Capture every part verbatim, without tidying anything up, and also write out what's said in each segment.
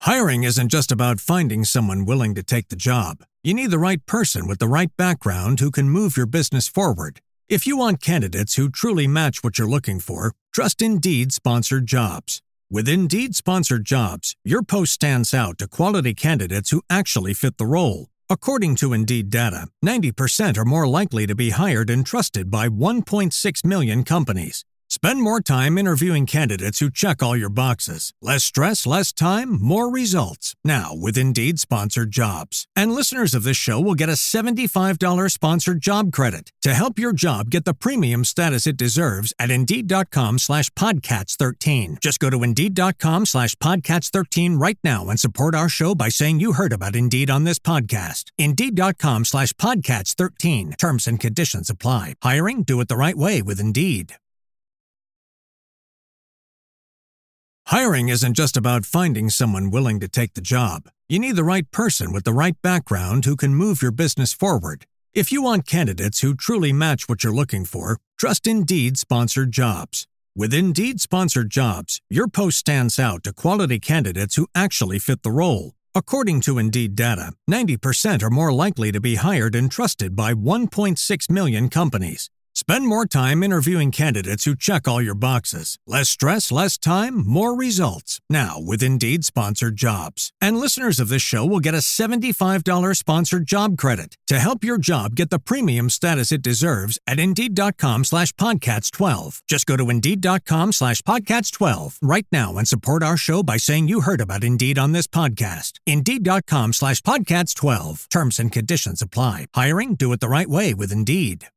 Hiring isn't just about finding someone willing to take the job. You need the right person with the right background who can move your business forward. If you want candidates who truly match what you're looking for, trust Indeed Sponsored Jobs. With Indeed Sponsored Jobs, your post stands out to quality candidates who actually fit the role. According to Indeed data, ninety percent are more likely to be hired and trusted by one point six million companies. Spend more time interviewing candidates who check all your boxes. Less stress, less time, more results. Now with Indeed Sponsored Jobs. And listeners of this show will get a seventy-five dollars sponsored job credit to help your job get the premium status it deserves at Indeed.com slash Podcats13. Just go to Indeed.com slash Podcats13 right now and support our show by saying you heard about Indeed on this podcast. Indeed.com slash Podcats13. Terms and conditions apply. Hiring? Do it the right way with Indeed. Hiring isn't just about finding someone willing to take the job. You need the right person with the right background who can move your business forward. If you want candidates who truly match what you're looking for, trust Indeed Sponsored Jobs. With Indeed Sponsored Jobs, your post stands out to quality candidates who actually fit the role. According to Indeed data, ninety percent are more likely to be hired and trusted by one point six million companies. Spend more time interviewing candidates who check all your boxes. Less stress, less time, more results. Now with Indeed Sponsored Jobs. And listeners of this show will get a seventy-five dollars sponsored job credit to help your job get the premium status it deserves at Indeed.com slash Podcats12. Just go to Indeed.com slash Podcats12 right now and support our show by saying you heard about Indeed on this podcast. Indeed.com slash Podcats12. Terms and conditions apply. Hiring? Do it the right way with Indeed.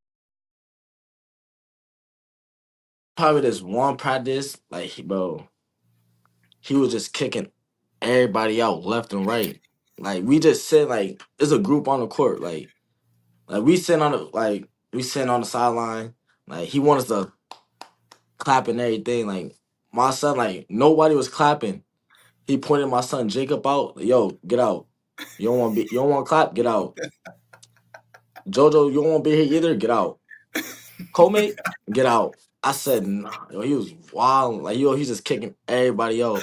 Probably this one practice, like, he- bro, he was just kicking everybody out left and right. Like, we just sit, like, there's a group on the court. Like, like we sit on the, like, we sitting on the sideline. Like, he wanted us to clap and everything. Like, my son, like, nobody was clapping. He pointed my son Jacob out. Like, yo, get out. You don't want to be, you don't want to clap? Get out. Jojo, you don't want to be here either? Get out. Co-mate, get out. I said, nah. Yo, he was wild. Like, yo, he's just kicking everybody out.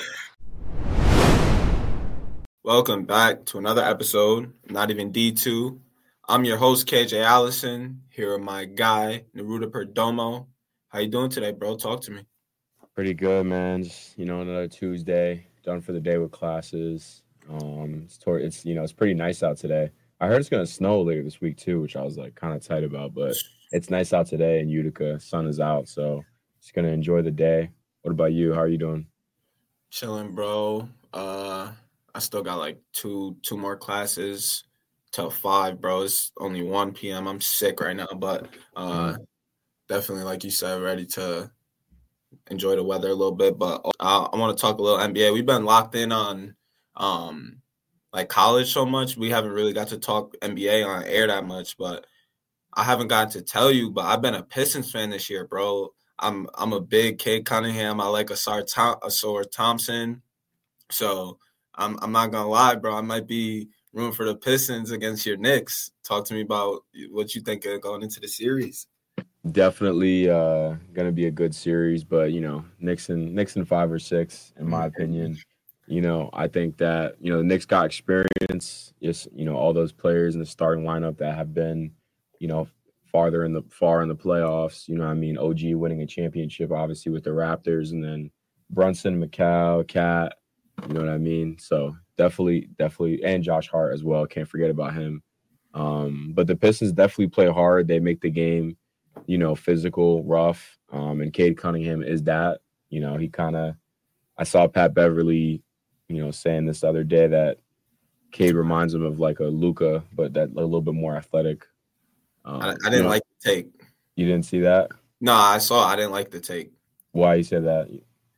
Welcome back to another episode, Not Even D two. I'm your host, K J Allison, here with my guy, Naruto Perdomo. How you doing today, bro? Talk to me. Pretty good, man. Just, you know, another Tuesday, done for the day with classes. Um, it's, toward, it's you know, it's pretty nice out today. I heard it's going to snow later this week, too, which I was, like, kind of tight about, but it's nice out today in Utica. Sun is out, so just going to enjoy the day. What about you? How are you doing? Chilling, bro. Uh, I still got, like, two two more classes till five, bro. It's only one p.m. I'm sick right now, but uh, mm. definitely, like you said, ready to enjoy the weather a little bit. But uh, I want to talk a little N B A. We've been locked in on um, – like college so much, we haven't really got to talk N B A on air that much, but I haven't gotten to tell you, but I've been a Pistons fan this year, bro. I'm I'm a big Cade Cunningham. I like Asar, Tom, Asar Thompson. So I'm I'm not gonna lie, bro. I might be rooting for the Pistons against your Knicks. Talk to me about what you think of going into the series. Definitely uh, gonna be a good series, but you know, Knicks in Knicks in five or six, in my opinion. You know, I think that, you know, the Knicks got experience. Just, you know, all those players in the starting lineup that have been, you know, farther in the far in the playoffs. You know what I mean? O G winning a championship, obviously, with the Raptors, and then Brunson, McCall, Cat. You know what I mean? So definitely, definitely, and Josh Hart as well. Can't forget about him. Um, but the Pistons definitely play hard. They make the game, you know, physical, rough. Um, and Cade Cunningham is that. You know, he kind of – I saw Pat Beverly – you know, saying this other day that Cade reminds him of like a Luka, but that a little bit more athletic. Um, I, I didn't you know, like the take. You didn't see that? No, I saw. I didn't like the take. Why you said that?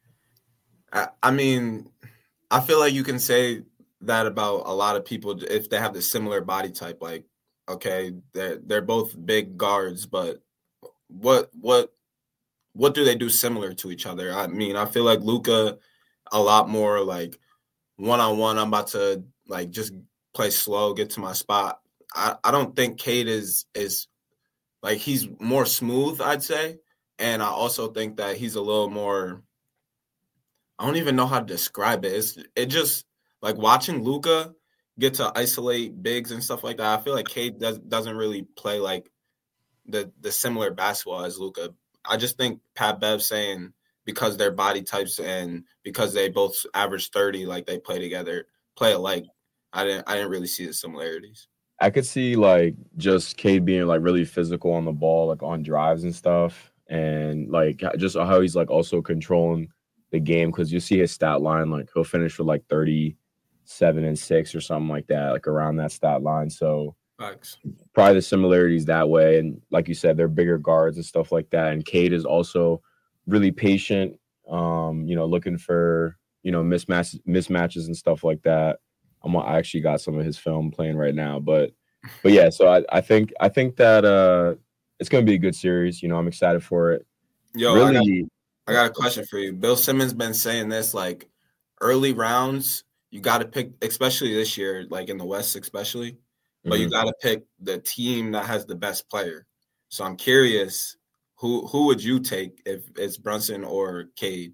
I, I mean, I feel like you can say that about a lot of people if they have the similar body type. Like, okay, they're they're both big guards, but what what what do they do similar to each other? I mean, I feel like Luka a lot more like one-on-one, I'm about to, like, just play slow, get to my spot. I, I don't think Cade is, is, like, he's more smooth, I'd say. And I also think that he's a little more – I don't even know how to describe it. It's, it just like watching Luka get to isolate bigs and stuff like that. I feel like Cade does, doesn't really play like the the similar basketball as Luka. I just think Pat Bev saying because their body types and because they both average thirty, like they play together, play alike. I didn't I didn't really see the similarities. I could see like just Cade being like really physical on the ball, like on drives and stuff, and like just how he's like also controlling the game, because you see his stat line, like he'll finish with like thirty-seven and six or something like that, like around that stat line. So Thanks. probably the similarities that way. And like you said, they're bigger guards and stuff like that. And Cade is also really patient, um, you know, looking for, you know, mismatches, mismatches and stuff like that. I'm I actually got some of his film playing right now, but but yeah, so I, I think I think that uh it's gonna be a good series. You know, I'm excited for it. Yo, really, I got, I got a question for you. Bill Simmons been saying this, like early rounds, you got to pick, especially this year, like in the West, especially. But mm-hmm. you got to pick the team that has the best player. So I'm curious, who who would you take if it's Brunson or Cade?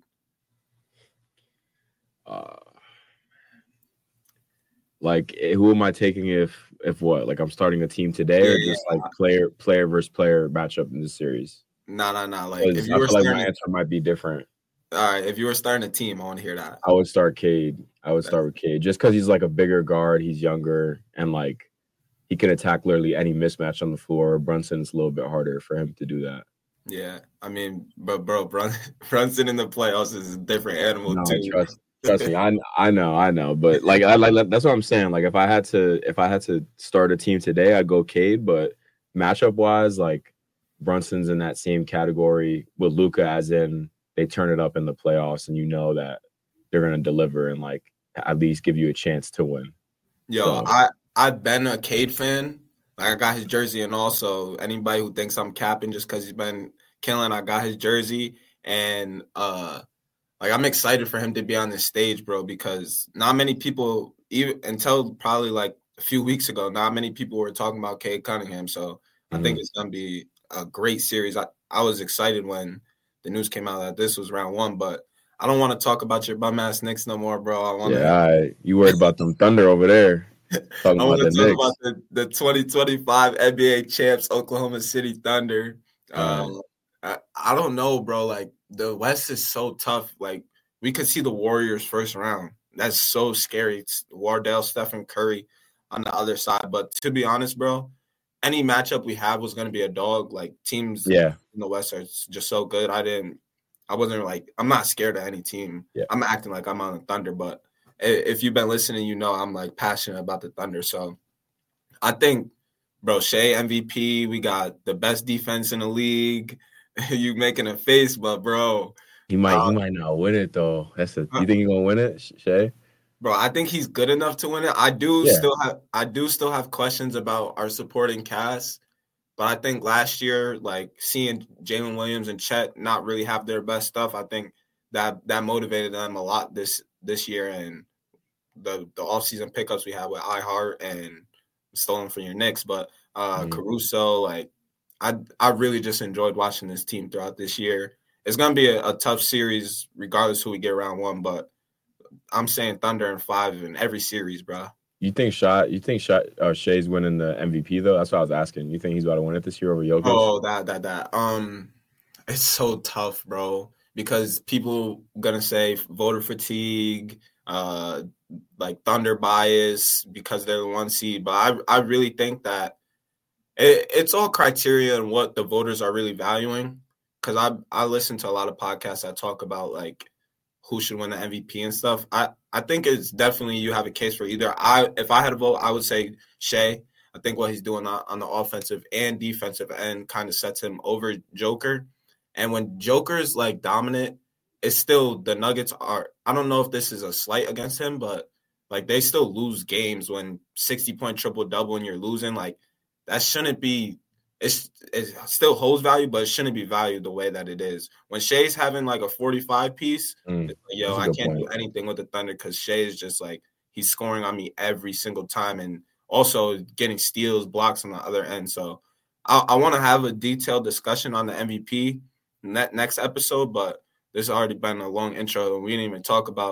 Uh, like, who am I taking if if what? Like, I'm starting a team today, yeah, or just yeah. like player player versus player matchup in this series? No, no, no. Like, if you I were feel like starting, my answer might be different. All right, if you were starting a team, I want to hear that. I would start Cade. I would start with Cade just because he's like a bigger guard. He's younger and like he can attack literally any mismatch on the floor. Brunson's a little bit harder for him to do that. Yeah, I mean, but bro, Brun- Brunson in the playoffs is a different animal no, too. Trust, trust me, I I know, I know, but like I like that's what I'm saying. Like if I had to, if I had to start a team today, I'd go Cade. But matchup wise, like Brunson's in that same category with Luka, as in they turn it up in the playoffs, and you know that they're gonna deliver and like at least give you a chance to win. Yo, so, I I've been a Cade fan. Like I got his jersey, and also anybody who thinks I'm capping just because he's been killing, I got his jersey, and uh, like I'm excited for him to be on this stage, bro. Because not many people, even until probably like a few weeks ago, not many people were talking about Cade Cunningham. So mm-hmm. I think it's gonna be a great series. I, I was excited when the news came out that this was round one, but I don't want to talk about your bum ass Knicks no more, bro. I want to. Yeah, I, you worried about them Thunder over there. I want to talk Knicks. about the, the twenty twenty-five N B A champs, Oklahoma City Thunder. Uh, um, I, I don't know, bro. Like, the West is so tough. Like, we could see the Warriors first round. That's so scary. It's Wardell, Stephen Curry on the other side. But to be honest, bro, any matchup we have was going to be a dog. Like, teams yeah. in the West are just so good. I didn't – I wasn't, like – I'm not scared of any team. Yeah. I'm acting like I'm on the Thunder, but – if you've been listening, you know I'm like passionate about the Thunder. So I think, bro, Shea M V P. We got the best defense in the league. You making a face, but bro, he might um, he might not win it though. That's the. You think he's gonna win it, Shea? Bro, I think he's good enough to win it. I do yeah. still have I do still have questions about our supporting cast, but I think last year, like seeing Jalen Williams and Chet not really have their best stuff, I think that that motivated them a lot this this year, and the the offseason pickups we had with iHeart and Stolen from Your Knicks. But uh, mm-hmm. Caruso, like I I really just enjoyed watching this team throughout this year. It's gonna be a, a tough series regardless who we get round one, but I'm saying Thunder in five in every series, bro. You think shot? You think shot? Uh, Shea's winning the M V P though? That's what I was asking. You think he's about to win it this year over Jokic? Oh, that that that. Um, it's so tough, bro, because people gonna say voter fatigue. Uh, like Thunder bias because they're the one seed, but I I really think that it, it's all criteria and what the voters are really valuing. Because I I listen to a lot of podcasts that talk about like who should win the M V P and stuff. I, I think it's definitely you have a case for either. I if I had a vote, I would say Shea. I think what he's doing on, on the offensive and defensive end kind of sets him over Joker. And when Joker's like dominant, it's still the Nuggets are – I don't know if this is a slight against him, but, like, they still lose games when sixty-point triple-double and you're losing. Like, that shouldn't be – it's it still holds value, but it shouldn't be valued the way that it is. When Shea's having, like, a forty-five piece, mm, it's like, yo, I can't point. do anything with the Thunder because Shea is just, like, he's scoring on me every single time and also getting steals, blocks on the other end. So I, I want to have a detailed discussion on the M V P next episode, but – there's already been a long intro, and we didn't even talk about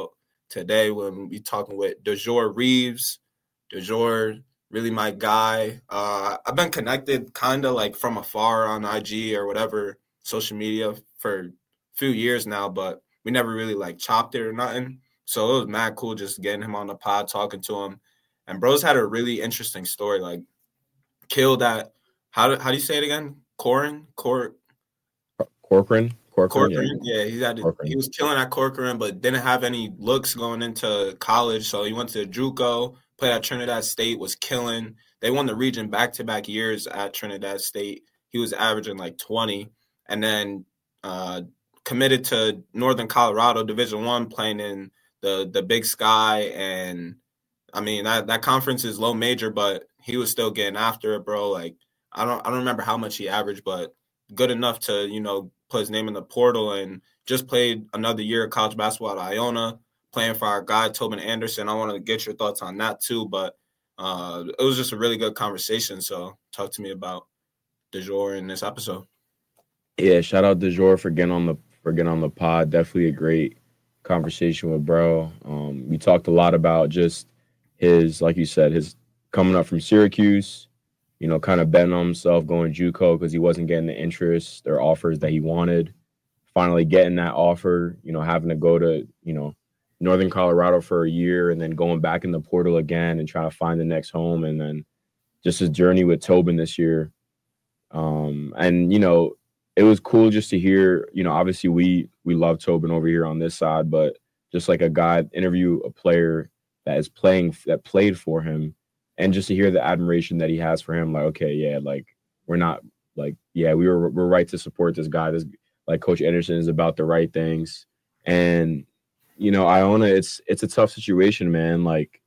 today when we talking with DeJour Reeves. DeJour, really my guy. Uh, I've been connected kind of like from afar on I G or whatever social media for a few years now, but we never really like chopped it or nothing. So it was mad cool just getting him on the pod, talking to him. And bro's had a really interesting story. Like, killed at, how do, how do you say it again? Corin? Cor- Corcoran? Corcoran, Corcoran, yeah. yeah he, had to, he was killing at Corcoran, but didn't have any looks going into college. So he went to JUCO, played at Trinidad State, was killing. They won the region back-to-back years at Trinidad State. He was averaging like twenty. And then uh, committed to Northern Colorado Division One, playing in the the Big Sky. And, I mean, that, that conference is low major, but he was still getting after it, bro. Like, I don't I don't remember how much he averaged, but good enough to, you know, put his name in the portal, and just played another year of college basketball at Iona, playing for our guy, Tobin Anderson. I want to get your thoughts on that too, but uh, it was just a really good conversation. So talk to me about DeJour in this episode. Yeah, shout out DeJour for getting on the for getting on the pod. Definitely a great conversation with bro. Um, we talked a lot about just his, like you said, his coming up from Syracuse, you know, kind of betting on himself, going JUCO because he wasn't getting the interest or offers that he wanted. Finally getting that offer, you know, having to go to, you know, Northern Colorado for a year and then going back in the portal again and trying to find the next home. And then just his journey with Tobin this year. Um, and, you know, it was cool just to hear, you know, obviously we we love Tobin over here on this side, but just like a guy interview a player that is playing, that played for him, and just to hear the admiration that he has for him, like, okay, yeah, like, we're not, like, yeah, we were we're right to support this guy. This, like, Coach Anderson is about the right things. And, you know, Iona, it's it's a tough situation, man. Like,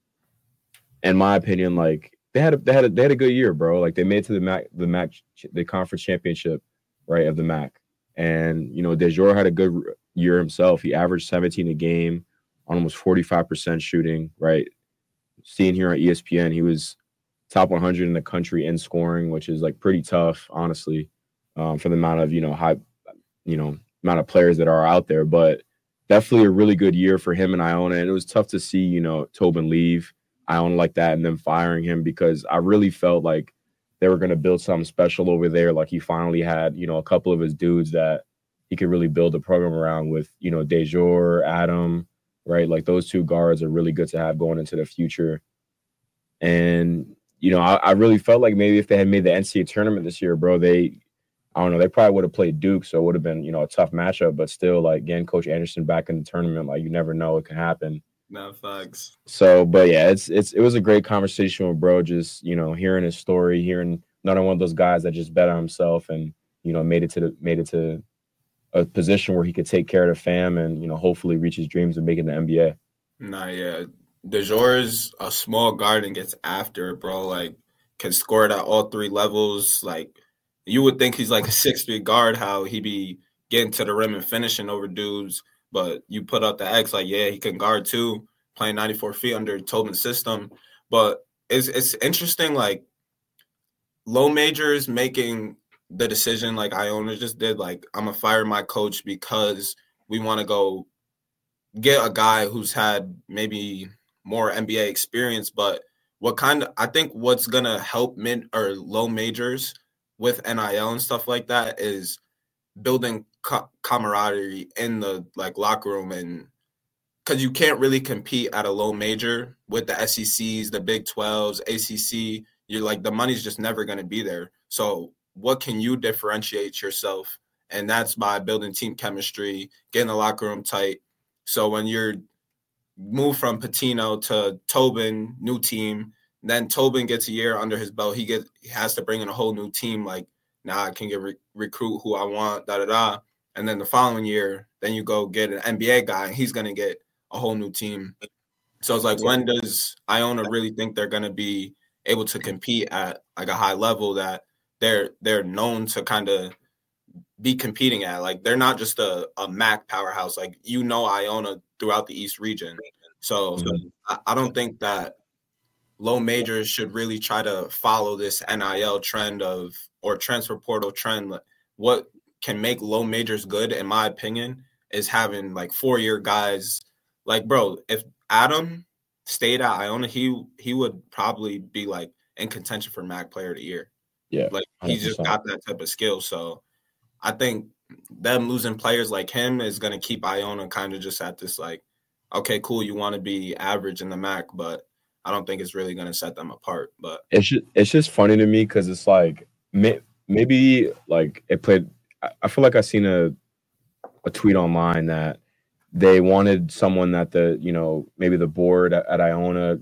in my opinion, like, they had a, they had a, they had a good year, bro. Like, they made it to the MAC, the MAC, the conference championship, right, of the MAC. And, you know, DeJour had a good year himself. He averaged seventeen a game, on almost forty-five percent shooting, right? Seeing here on E S P N, he was top one hundred in the country in scoring, which is like pretty tough, honestly, um, for the amount of, you know, high, you know, amount of players that are out there. But definitely a really good year for him and Iona. And it was tough to see, you know, Tobin leave Iona like that and then firing him, because I really felt like they were going to build something special over there. Like, he finally had, you know, a couple of his dudes that he could really build a program around with, you know, DeJour, Adam, right? Like, those two guards are really good to have going into the future. And, you know, I, I really felt like maybe if they had made the N C double A tournament this year, bro, they, I don't know, they probably would have played Duke. So it would have been, you know, a tough matchup, but still, like, getting Coach Anderson back in the tournament, like, you never know what can happen. No, thanks. So, but yeah, it's, it's, it was a great conversation with bro. Just, you know, hearing his story, hearing another one of those guys that just bet on himself and, you know, made it to the, made it to a position where he could take care of the fam and, you know, hopefully reach his dreams of making the N B A. Nah, yeah. DeJour is a small guard and gets after it, bro. Like, can score it at all three levels. Like, you would think he's like a six three guard, how he be getting to the rim and finishing over dudes. But you put up the X, like, yeah, he can guard too, playing ninety-four feet under Tobin's system. But it's it's interesting, like, low majors making the decision like Iona just did, like, I'm going to fire my coach because we want to go get a guy who's had maybe more N B A experience. But what kind of, I think what's going to help mid or low majors with N I L and stuff like that is building co- camaraderie in the, like, locker room. And because you can't really compete at a low major with the S E Cs, the Big twelves, A C C. You're like, the money's just never going to be there. So what can you differentiate yourself? And that's by building team chemistry, getting the locker room tight. So when you're moved from Patino to Tobin, new team, then Tobin gets a year under his belt. He gets he has to bring in a whole new team. Like, now I can get re- recruit who I want, da da da. And then the following year, then you go get an N B A guy, and he's going to get a whole new team. So it's like, when does Iona really think they're going to be able to compete at like a high level that they're they're known to kind of be competing at? Like, they're not just a, a M A C powerhouse. Like, you know, Iona throughout the East region. So mm-hmm. I, I don't think that low majors should really try to follow this N I L trend of or transfer portal trend. What can make low majors good, in my opinion, is having like four-year guys. Like, bro, if Adam stayed at Iona, he he would probably be like in contention for M A C Player of the Year. Yeah, Like one hundred he's just percent. got that type of skill. So I think them losing players like him is going to keep Iona kind of just at this like, okay, cool, you want to be average in the M A C, but I don't think it's really going to set them apart. But It's just, it's just funny to me because it's like may, maybe like it played. I, I feel like I seen a a tweet online that they wanted someone that the you know maybe the board at, at Iona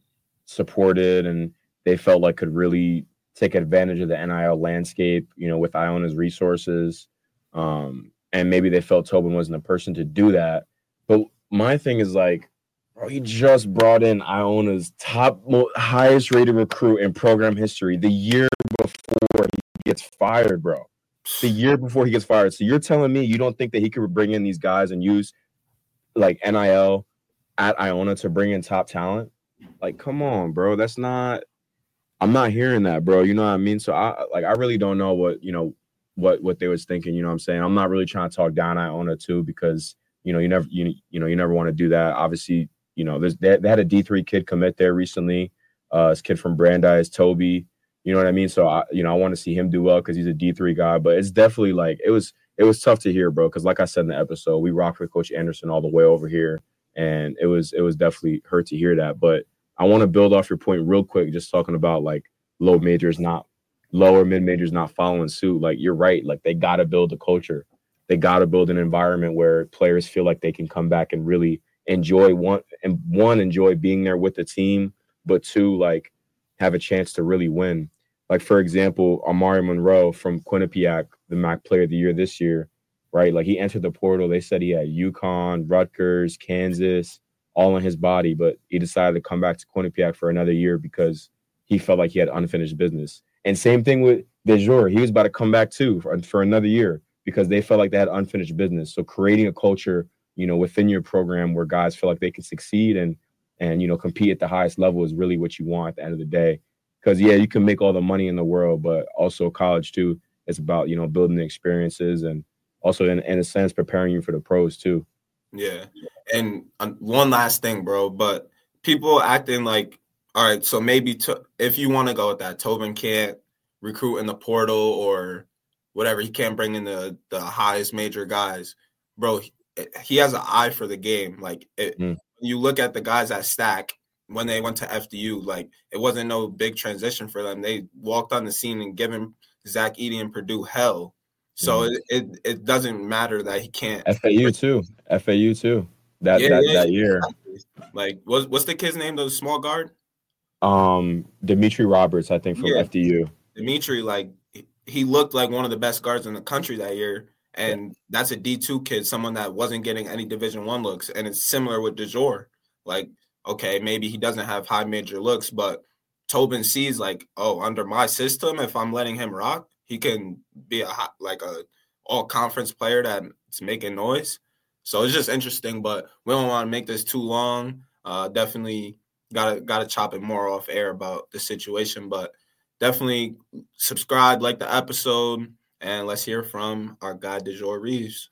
supported and they felt like could really take advantage of the N I L landscape, you know, with Iona's resources. Um, and maybe they felt Tobin wasn't the person to do that. But my thing is like, bro, he just brought in Iona's top, mo- highest rated recruit in program history the year before he gets fired, bro. The year before he gets fired. So you're telling me you don't think that he could bring in these guys and use like N I L at Iona to bring in top talent? Like, come on, bro. That's not. I'm not hearing that, bro. You know what I mean? So I like I really don't know what, you know, what what they was thinking, you know what I'm saying? I'm not really trying to talk down Iona too because, you know, you never you, you know, you never want to do that. Obviously, you know, there's they, they had a D three kid commit there recently. Uh this kid from Brandeis, Toby. You know what I mean? So I, you know, I want to see him do well because he's a D three guy, but it's definitely like it was it was tough to hear, bro, because like I said in the episode, we rocked with Coach Anderson all the way over here, and it was it was definitely hurt to hear that. But I want to build off your point real quick, just talking about like low majors not lower mid majors not following suit. Like you're right, like they got to build a culture, they got to build an environment where players feel like they can come back and really enjoy one and one enjoy being there with the team, but two like have a chance to really win. Like for example, Amari Monroe from Quinnipiac, the M A C Player of the Year this year, right? Like he entered the portal. They said he had UConn, Rutgers, Kansas, all in his body, but he decided to come back to Quinnipiac for another year because he felt like he had unfinished business. And same thing with DeJour. He was about to come back too for, for another year because they felt like they had unfinished business. So creating a culture, you know, within your program where guys feel like they can succeed and, and, you know, compete at the highest level is really what you want at the end of the day. Because, yeah, you can make all the money in the world, but also college too, it's about, you know, building the experiences and also in, in a sense, preparing you for the pros too. Yeah. And um, one last thing, bro, but people acting like, all right, so maybe to, if you want to go with that, Tobin can't recruit in the portal or whatever. He can't bring in the, the highest major guys. Bro, he, he has an eye for the game. Like, it, mm. you look at the guys at Stack when they went to F D U, like, it wasn't no big transition for them. They walked on the scene and given Zach Edey and Purdue hell. So mm. it, it it doesn't matter that he can't. F A U too. F A U too. That yeah, that, yeah, that year. Exactly. Like, what's, what's the kid's name, the small guard? Um, Dimitri Roberts, I think, from yeah. F D U. Dimitri, like, he looked like one of the best guards in the country that year, and yeah. that's a D two kid, someone that wasn't getting any Division One looks. And it's similar with DeJour. Like, okay, maybe he doesn't have high major looks, but Tobin sees like, oh, under my system, if I'm letting him rock, he can be a like a all conference player that's making noise. So it's just interesting, but we don't want to make this too long. Uh, definitely. Gotta gotta chop it more off air about the situation, but definitely subscribe, like the episode, and let's hear from our guy DeJour Reeves.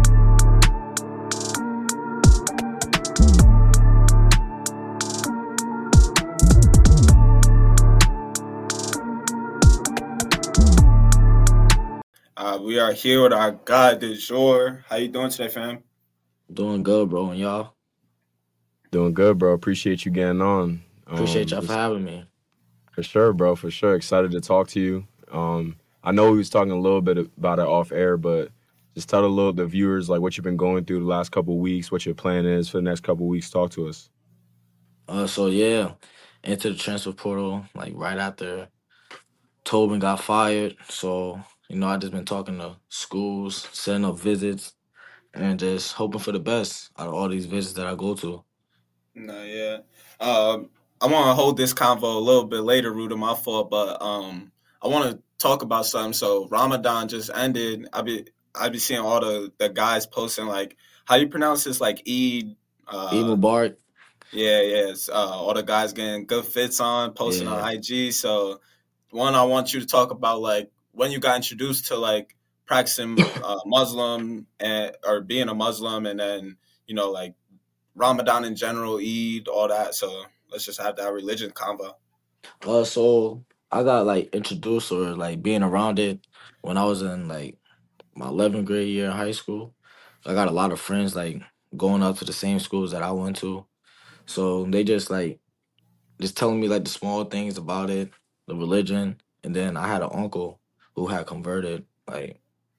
Uh, we are here with our guy DeJour. How you doing today, fam? Doing good, bro, and y'all? Doing good, bro. Appreciate you getting on. Appreciate um, y'all for having me. For sure, bro. For sure. Excited to talk to you. Um, I know we was talking a little bit about it off air, but just tell a little the viewers like what you've been going through the last couple of weeks, what your plan is for the next couple of weeks. Talk to us. Uh, so yeah, into the transfer portal like right after Tobin got fired. So you know, I just been talking to schools, setting up visits, and just hoping for the best out of all these visits that I go to. No, yeah. Um, I want to hold this convo a little bit later, Ruta, my fault, but um, I want to talk about something. So Ramadan just ended. I be I be seeing all the, the guys posting like, how do you pronounce this? Like Eid. Uh, Eid Mubarak. Yeah, yes. Uh, all the guys getting good fits on, posting yeah. on I G. So one, I want you to talk about like when you got introduced to like practicing uh, Muslim and or being a Muslim, and then you know like Ramadan in general, Eid, all that. So let's just have that religion convo. Uh, so I got like introduced or like being around it when I was in like my eleventh grade year in high school. I got a lot of friends like going up to the same schools that I went to. So they just like just telling me like the small things about it, the religion, and then I had an uncle who had converted. Like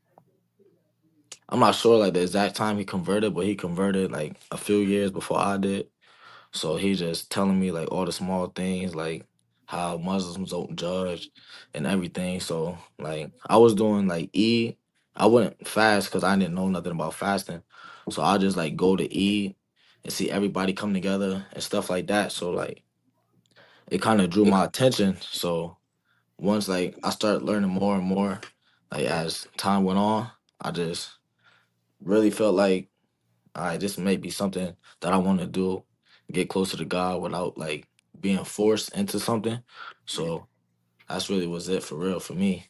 I'm not sure like the exact time he converted, but he converted like a few years before I did. So he just telling me like all the small things, like how Muslims don't judge and everything. So like I was doing like Eid. I wouldn't fast because I didn't know nothing about fasting. So I just like go to Eid and see everybody come together and stuff like that. So like it kind of drew my attention. So once like I started learning more and more, like as time went on, I just really felt like, all right, this may be something that I want to do, get closer to God without like being forced into something. So that's really was it for real for me.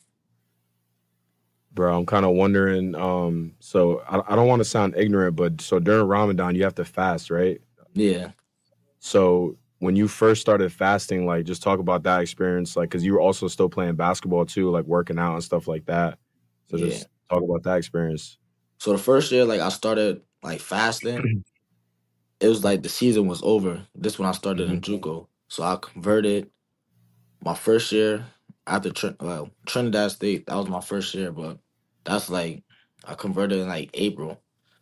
Bro, I'm kind of wondering. Um, so I, I don't want to sound ignorant, but so during Ramadan you have to fast, right? Yeah, So when you first started fasting, like just talk about that experience, like because you were also still playing basketball too, like working out and stuff like that. So yeah. just talk about that experience. So the first year, like I started like fasting, it was like the season was over. This when I started Hmm. in JUCO. So I converted my first year after Trin- well, Trinidad State. That was my first year, but that's like I converted in like April.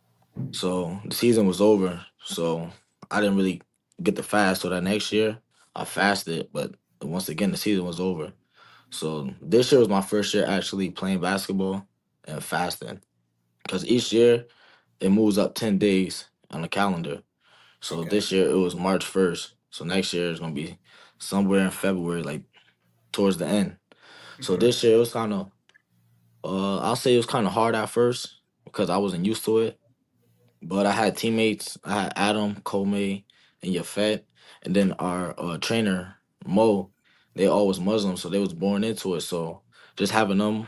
So the season was over. So I didn't really get to fast. So that next year I fasted, but once again the season was over. So this year was my first year actually playing basketball and fasting. Because each year it moves up ten days on the calendar. So Okay. this year it was March first. So next year it's gonna be somewhere in February, like towards the end. So Mhm. this year it was kind of, uh, I'll say it was kind of hard at first because I wasn't used to it. But I had teammates. I had Adam, Comey, and Yafet, and then our uh, trainer Mo. They all was Muslim, so they was born into it. So just having them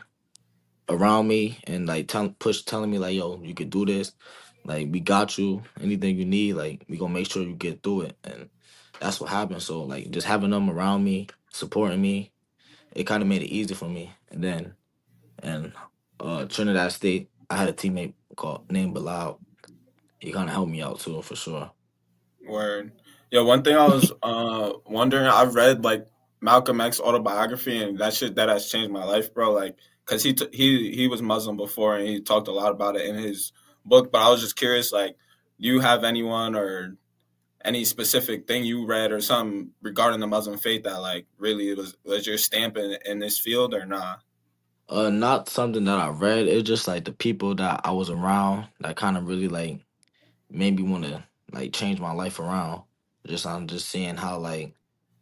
around me and like tell, push telling me like, yo, you could do this. Like we got you. Anything you need, like we gonna make sure you get through it. And that's what happened. So like just having them around me, supporting me, it kind of made it easy for me. And then and uh Trinidad State, I had a teammate called named Bilal. He kind of helped me out too, for sure. Word. Yeah, one thing I was uh wondering, I've read like Malcolm X autobiography, and that shit that has changed my life, bro. Like, cause he t- he he was Muslim before, and he talked a lot about it in his book. But I was just curious, like, do you have anyone or any specific thing you read or something regarding the Muslim faith that like really was was your stamp in, in this field or not? Uh, not something that I read. It's just like the people that I was around that kind of really like made me want to like change my life around. Just I'm just seeing how like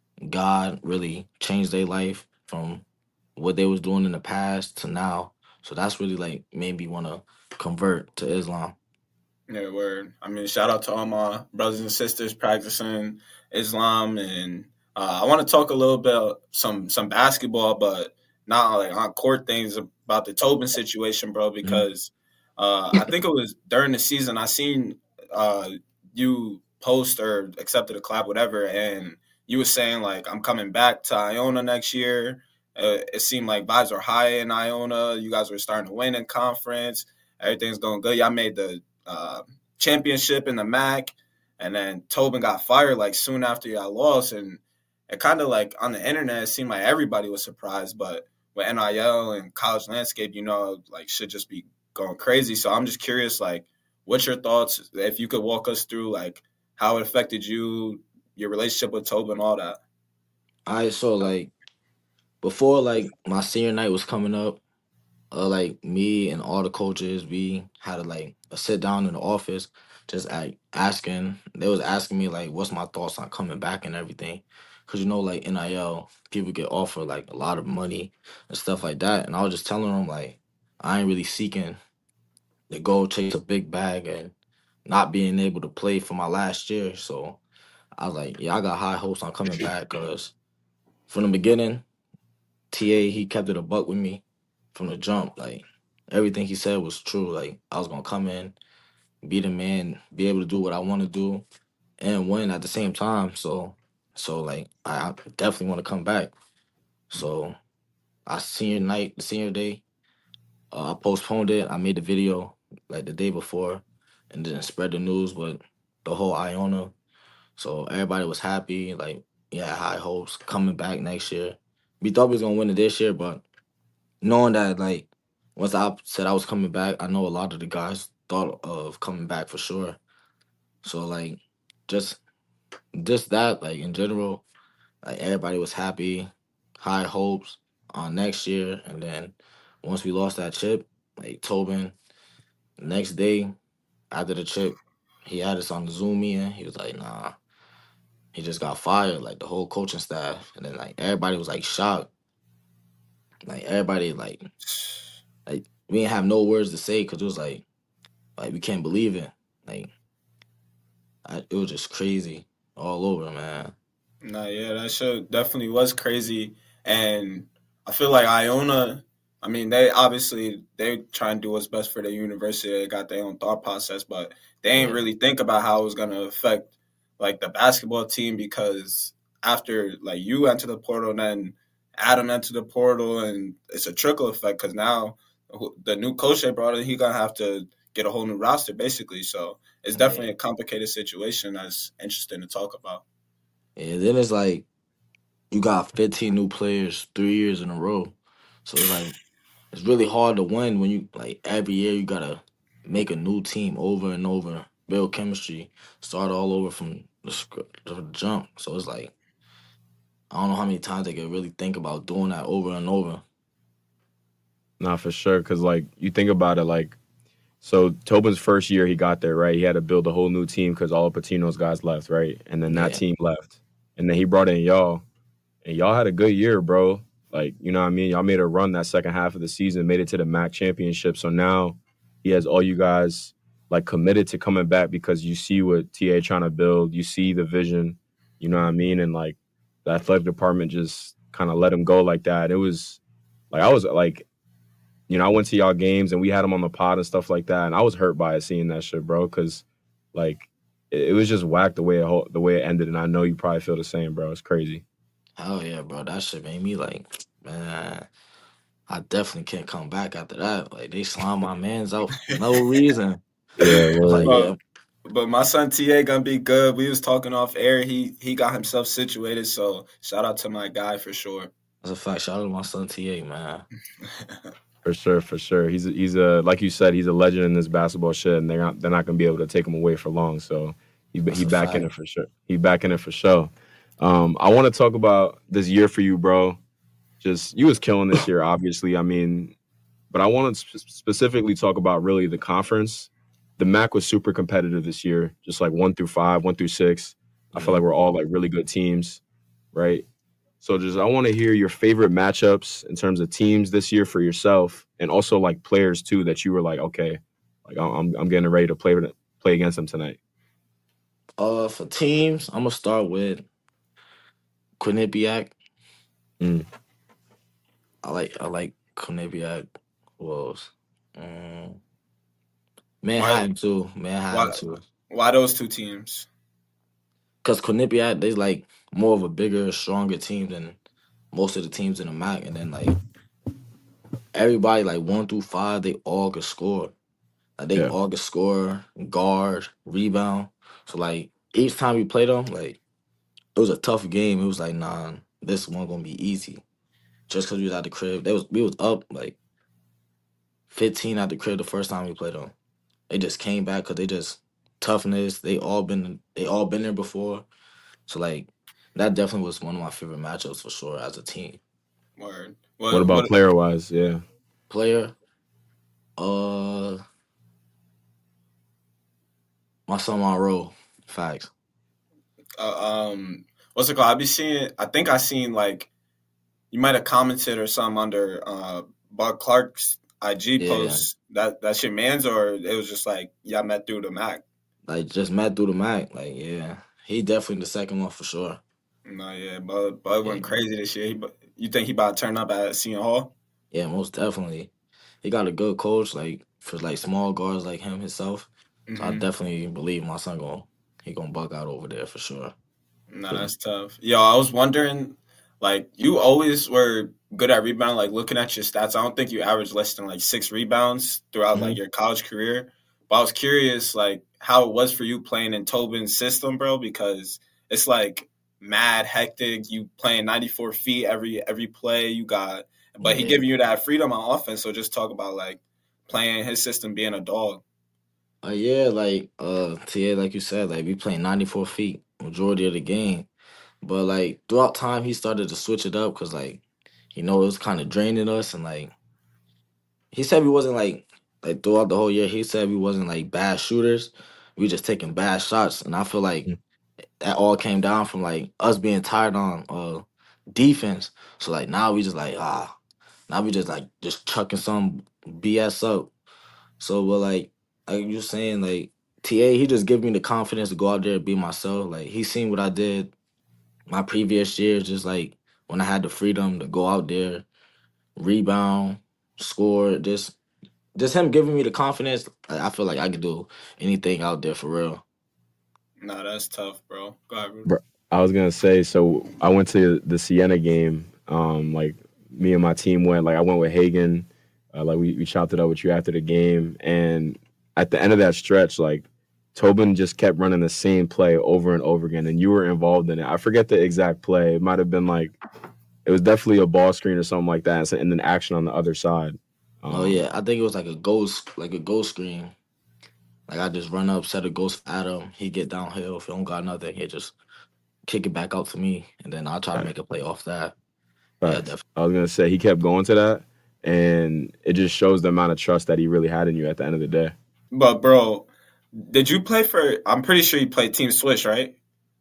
God really changed their life from what they was doing in the past to now. So that's really like made me want to convert to Islam. Yeah, word. I mean, shout out to all my brothers and sisters practicing Islam, and uh, I want to talk a little bit some some basketball, but not like on court things about the Tobin situation, bro. Mhm. Because uh, I think it was during the season I seen uh, you post or accepted a collab, whatever, and you were saying like I'm coming back to Iona next year. Uh, it seemed like vibes were high in Iona. You guys were starting to win in conference. Everything's going good. Y'all made the uh, championship in the M A C, and then Tobin got fired like soon after y'all lost, and it kind of like on the internet it seemed like everybody was surprised, but with N I L and college landscape, you know, like should just be going crazy. So I'm just curious, like, what's your thoughts? If you could walk us through like how it affected you, your relationship with Tobin, all that. I so like before like my senior night was coming up, uh, like me and all the coaches, we had a, like a sit down in the office, just like asking. They was asking me like, what's my thoughts on coming back and everything, because you know like N I L people get offered like a lot of money and stuff like that, and I was just telling them like I ain't really seeking to go chase a big bag and not being able to play for my last year. So I was like, yeah, I got high hopes on coming back because from the beginning, T A he kept it a buck with me from the jump. Like everything he said was true. Like I was gonna come in, be the man, be able to do what I want to do. and win at the same time. So, so like I, I definitely want to come back. So, I senior night, the senior day, uh, I postponed it. I made the video like the day before, and then spread the news with the whole Iona. So everybody was happy. Like, yeah, high hopes coming back next year. We thought we was gonna win it this year, but knowing that like once I said I was coming back, I know a lot of the guys thought of coming back for sure. So like just just that, like in general, like everybody was happy, high hopes on next year, and then once we lost that chip, like Tobin, next day after the chip, he had us on the Zoom meeting. He was like, "Nah, he just got fired." Like the whole coaching staff, and then like everybody was like shocked. Like everybody like like we didn't have no words to say because it was like like we can't believe it. Like I, it was just crazy all over, man. Nah, yeah, that shit definitely was crazy, and I feel like Iona. I mean, they obviously they try and do what's best for their university. They got their own thought process, but they ain't Yeah, really think about how it was gonna affect like the basketball team because after like you enter the portal, and then Adam entered the portal, and it's a trickle effect because now who- the new coach they brought in, he gonna have to get a whole new roster basically. So it's yeah, definitely a complicated situation that's interesting to talk about. yeah. Then it's like you got fifteen new players three years in a row, so it's like it's really hard to win when you like every year you gotta make a new team over and over, build chemistry, start all over from the, sc- the jump. So it's like I don't know how many times they could really think about doing that over and over. Nah, for sure. Because like you think about it, like so Tobin's first year he got there, right? He had to build a whole new team because all of Patino's guys left, right? And then that Yeah, team left, and then he brought in y'all, and y'all had a good year, bro. Like you know what I mean? Y'all made a run that second half of the season, made it to the M A C championship. So now he has all you guys like committed to coming back because you see what T A trying to build, you see the vision, you know what I mean? And like the athletic department just kind of let him go like that. It was like I was like you know, I went to y'all games and we had him on the pod and stuff like that, and I was hurt by it seeing that shit, bro, because like it, it was just whack the way it ho- the way it ended, and I know you probably feel the same, bro. It's crazy. hell yeah, bro. That shit made me like, man, I definitely can't come back after that. Like they slime my man's out for no reason. Yeah, I was like, word. But yeah, but my son T A gonna be good. We was talking off air. He he got himself situated. So shout out to my guy for sure. that's a fact. Shout out to my son T A, man. For sure, for sure. He's a, he's a like you said, he's a legend in this basketball shit, and they're not they're not gonna be able to take him away for long. So he That's he a back in fact. it for sure. He back in it for sure. Um, I want to talk about this year for you, bro. Just you was killing this year, obviously. I mean, but I want to sp- specifically talk about really the conference. The M A C was super competitive this year, just like one through five, one through six. I feel Yeah. like we're all like really good teams, right? So just I want to hear your favorite matchups in terms of teams this year for yourself, and also like players too that you were like, okay, like I'm I'm getting ready to play with play against them tonight. Uh, for teams, I'm gonna start with Quinnipiac. Mm. I like I like Quinnipiac. Who else? Mm, why Manhattan too. Manhattan why too. why those two teams? Cause Quinnipiac, they like more of a bigger, stronger team than most of the teams in the M A C, and then like everybody like one through five, they all could score. Like they Yeah, all could score, guard, rebound. So like each time we played them, like it was a tough game. It was like, nah, this one gonna be easy. Just cause we was at the crib, they was we was up like fifteen at the crib the first time we played them. They just came back because they just toughness. They all been they all been there before. So like that definitely was one of my favorite matchups for sure as a team. Word. what What about what player wise? Yeah, Player, uh, my son Monroe. Facts. uh, um what's it called? I be seeing. I think I seen like you might have commented or something under uh Buck Clark's I G Yeah, post. That that's your man's, or it was just like y'all met through the Mac. like just met through the Mac. Like yeah, he definitely the second one for sure. No, yeah, Bud Bud Yeah, went crazy this year. He, bu- you think he about to turn up at Seton Hall? yeah, most definitely. He got a good coach like for like small guards like him himself. So I Hmm. definitely believe my son going. he gonna bug out over there for sure. No, that's tough. Yo, I was wondering, like, you always were good at rebound. Like, looking at your stats, I don't think you averaged less than like six rebounds throughout Hmm. like your college career. But I was curious, like, how it was for you playing in Tobin's system, bro, because it's like mad hectic. You playing ninety-four feet every every play. You got, but he Yeah. giving you that freedom on offense. So just talk about like playing his system, being a dog. Uh, yeah, like uh T A, like you said, like we playing ninety-four feet majority of the game. But like throughout time he started to switch it up because like you know it was kind of draining us and like he said we wasn't like like throughout the whole year he said we wasn't like bad shooters. We just taking bad shots and I feel like that all came down from like us being tired on uh defense. So like now we just like ah now we just like just chucking some B S up. So but like like you saying like T A he just gave me the confidence to go out there and be myself. Like he seen what I did my previous years, just like when I had the freedom to go out there, rebound, score, just just him giving me the confidence. like, I feel like I could do anything out there for real. No, that's tough, bro. Go ahead, bro. Bro, I was gonna say, so I went to the Siena game. Um, like me and my team went. Like I went with Hagen. Uh, like we, we chopped it up with you after the game, and at the end of that stretch, like Tobin just kept running the same play over and over again, and you were involved in it. I forget the exact play. It might have been like it was definitely a ball screen or something like that, and then action on the other side. Um, Oh yeah, I think it was like a ghost, like a ghost screen. Like I just run up, set a ghost at him. He get downhill. If he don't got nothing, he just kick it back out to me, and then I'll try to Right. make a play off that. Yeah, Facts. definitely. I was gonna say he kept going to that, and it just shows the amount of trust that he really had in you at the end of the day. But bro, did you play for? I'm pretty sure you played Team Swish, right?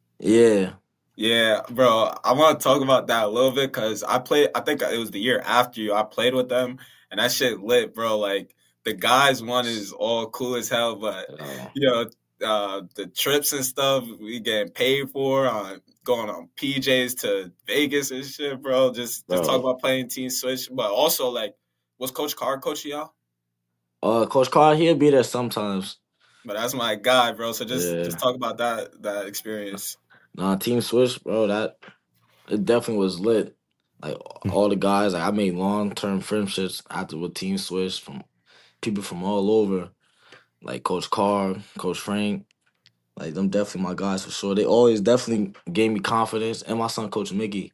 Yeah. Yeah, bro. I want to talk about that a little bit because I played. I think it was the year after you. I played with them, and that shit lit, bro. Like the guys one is all cool as hell, but Uh, you know, uh, the trips and stuff we getting paid for on going on P Js to Vegas and shit, bro. Just just talk bro. about playing Team Switch, but also like, was Coach Carr coaching y'all? Uh, Coach Carr, he'll be there sometimes. But that's my guy, bro. So just just Yeah. talk about that that experience. Nah, Team Switch, bro. That it definitely was lit. Like all the guys, like I made long term friendships after with Team Switch from people from all over, like Coach Carr, Coach Frank. Like them definitely my guys for sure. They always definitely gave me confidence, and my son Coach Mickey.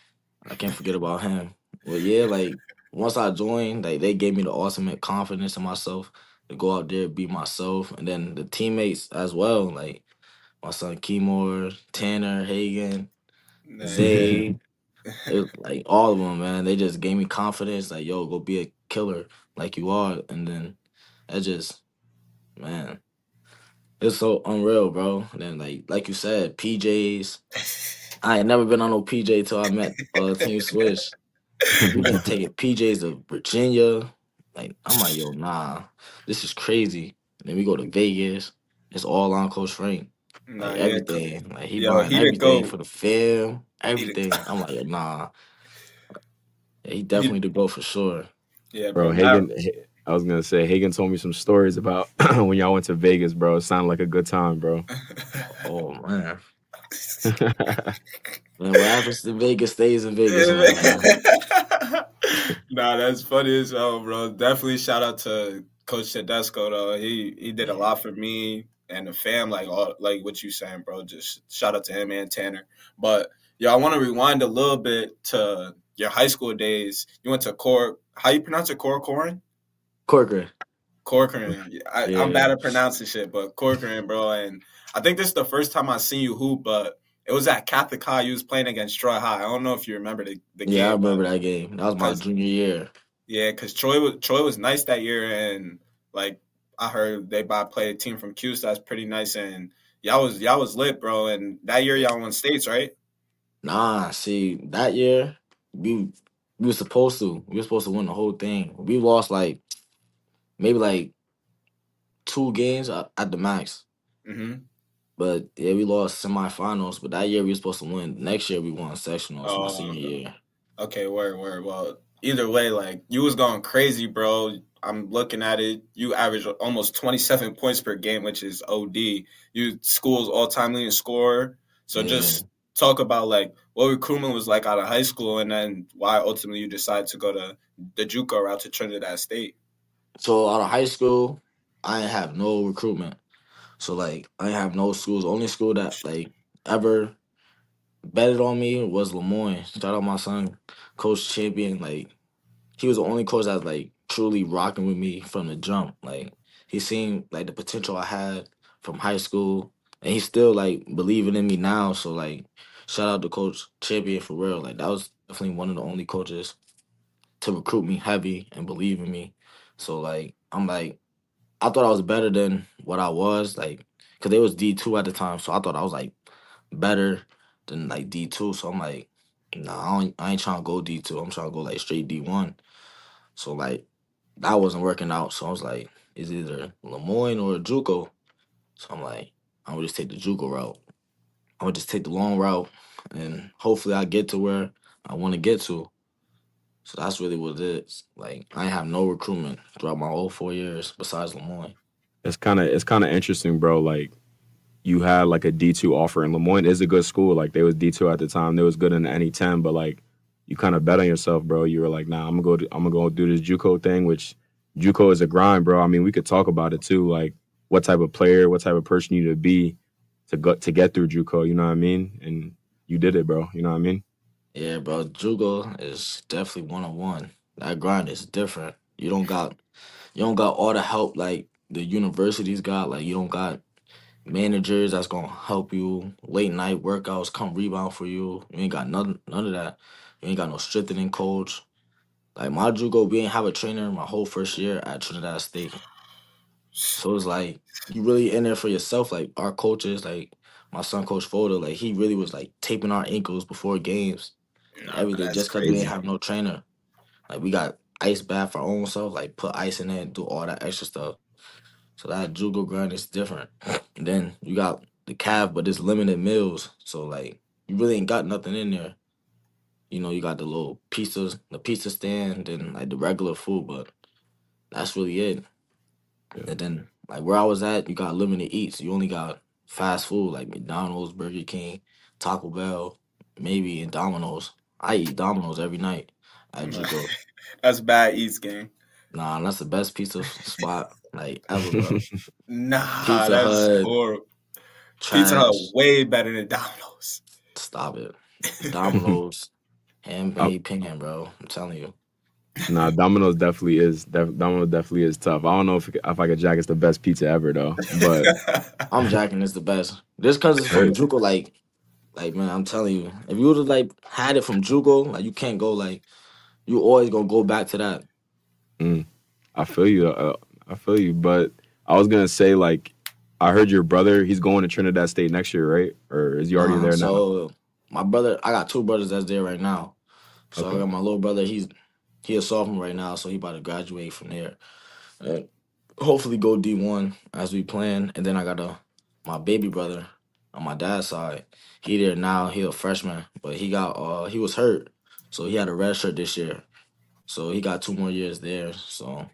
I can't forget about him. Well, yeah, like once I joined, like they gave me the ultimate confidence in myself to go out there be myself, and then the teammates as well, like my son Keymore, Tanner, Hagen, Nah, Zay. It was like all of them, man. They just gave me confidence, like, yo, go be a killer like you are. And then that just, man, it's so unreal, bro. And then like like you said, P Js. I ain't never been on no P J till I met uh Team Swish. We been taking P Js to Virginia. Like, I'm like, yo, nah, this is crazy. And then we go to Vegas. It's all on Coach Frank. nah, Like yeah. everything. Like he Yo, buying he the everything for goat. the film, He the everything. I'm like, yo, nah. Yeah, he he, definitely the go for sure. yeah, bro. Bro, Matt, Hagen. I was gonna say Hagen told me some stories about when y'all went to Vegas, bro. It sounded like a good time, bro. Oh man. Man, what happens in Vegas stays in Vegas, man. Nah, that's funny as hell, bro. Definitely shout out to Coach Tedesco though. He he did a Yeah. lot for me and the fam, like all like what you saying, bro. Just shout out to him and Tanner. But yo, I want to rewind a little bit to your high school days. You went to Cor. How you pronounce it? Corcoran? Corcoran. Corcoran. I, I'm Yeah. bad at pronouncing shit, but Corcoran, bro. And I think this is the first time I seen you hoop, but it was at Catholic High. You was playing against Troy High. I don't know if you remember the, the Yeah, I game, but remember that game. That was my because junior year. yeah, because Troy was Troy was nice that year, and like I heard they about played a team from Q, so that's pretty nice. And y'all was y'all was lit, bro. And that year y'all won states, right? Nah, see, that year we we were supposed to. We were supposed to win the whole thing. We lost like maybe like two games at, at the max. Mm-hmm. But yeah, we lost semifinals. But that year we were supposed to win. Next year we won sectionals my Oh, senior year. okay, word, word. Well, either way, like you was going crazy, bro. I'm looking at it. You average almost twenty-seven points per game, which is O D. You school's all-time leading scorer. So Yeah. just talk about like what recruitment was like out of high school, and then why ultimately you decided to go to the JUCO route to Trinidad State. So out of high school, I ain't have no recruitment. So like I ain't have no schools. The only school that like ever betted on me was Lemoyne. Shout out my son, Coach Champion. Like he was the only coach that was like truly rocking with me from the jump. Like he seen like the potential I had from high school, and he's still like believing in me now. So like, shout out to Coach Champion for real. Like that was definitely one of the only coaches to recruit me heavy and believe in me. So like, I'm like, I thought I was better than what I was. Like, cause they was D two at the time, so I thought I was like better than like D two. So I'm like, nah, I, ain't, I ain't trying to go D two. I'm trying to go like straight D one. So like that wasn't working out. So I was like, it's either Lemoyne or JUCO. So I'm like, I'm gonna just take the JUCO route. I'm gonna just take the long route, and hopefully I get to where I want to get to. So that's really what it is. Like I ain't have no recruitment throughout my whole four years besides Lemoyne. It's kind of it's kind of interesting, bro. Like you had like a D two offer, and Lemoyne is a good school. Like they was D two at the time. They was good in the N E ten, but like you kind of bet on yourself, bro. You were like, nah, I'm gonna go. To, I'm gonna go do this JUCO thing, which JUCO is a grind, bro. I mean, we could talk about it too. Like what type of player, what type of person you need to be to go to get through JUCO. You know what I mean? And you did it, bro. You know what I mean? Yeah, bro. JUCO is definitely one on one. That grind is different. You don't got you don't got all the help like the universities got. Like you don't got managers that's gonna help you. Late night workouts come rebound for you. You ain't got none none of that. You ain't got no strengthening coach. Like my JUCO, we ain't have a trainer my whole first year at Trinidad State. So it's like you really in there for yourself. Like our coaches, like my son, Coach Foda, like he really was like taping our ankles before games and Nah, everything that's just because we crazy. ain't have no trainer. Like we got ice bath our own self, like put ice in it and do all that extra stuff. So that jugo grind is different. And then you got the calf, but it's limited meals. So like you really ain't got nothing in there. You know, you got the little pizzas, the pizza stand, and like the regular food, but that's really it. Yeah. And then like where I was at, you got limited eats. You only got fast food like McDonald's, Burger King, Taco Bell, maybe and Domino's. I eat Domino's every night at Juco. That's bad East game. Nah, that's the best pizza spot like ever, bro. Nah, Pizza that's Hut, horrible. Pizza Hut trash. way better than Domino's. Stop it. Domino's, I, handmade pan, bro. I'm telling you. nah, Domino's definitely is. Def, Domino's definitely is tough. I don't know if if I could jack it's the best pizza ever though, but I'm jacking this the best. Just cause it's from heard, Juco, like, like man, I'm telling you, if you would have like had it from Juco, like you can't go like you always gonna go back to that. mm, I feel you. Uh, I feel you. But I was gonna say like I heard your brother. He's going to Trinidad State next year, right? Or is he already Um, there now? so my brother, I got two brothers that's there right now. So I Okay. got my little brother. He's he a sophomore right now, so he about to graduate from there. And hopefully go D one as we plan. And then I got a my baby brother on my dad's side. He there now. He a freshman, but he got uh he was hurt, so he had a red shirt this year. So he got two more years there. So